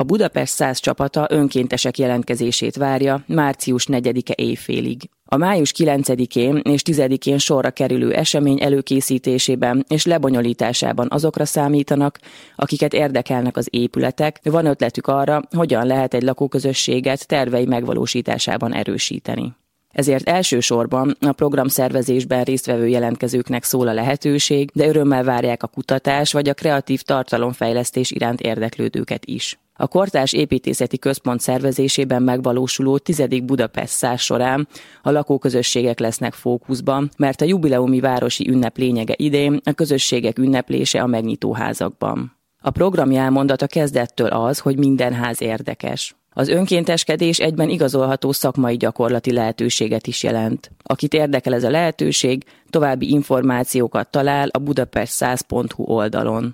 Budapest 100 csapata önkéntesek jelentkezését várja március 4-e éjfélig. A május 9-én és 10-én sorra kerülő esemény előkészítésében és lebonyolításában azokra számítanak, akiket érdekelnek az épületek, van ötletük arra, hogyan lehet egy lakóközösséget tervei megvalósításában erősíteni. Ezért elsősorban a programszervezésben résztvevő jelentkezőknek szól a lehetőség, de örömmel várják a kutatás vagy a kreatív tartalomfejlesztés iránt érdeklődőket is. A Kortárs Építészeti Központ szervezésében megvalósuló 10. Budapest 100 során a lakóközösségek lesznek fókuszban, mert a jubileumi városi ünnep lényege idén a közösségek ünneplése a megnyitóházakban. A program jelmondata kezdettől az, hogy minden ház érdekes. Az önkénteskedés egyben igazolható szakmai gyakorlati lehetőséget is jelent. Akit érdekel ez a lehetőség, további információkat talál a budapest100.hu oldalon.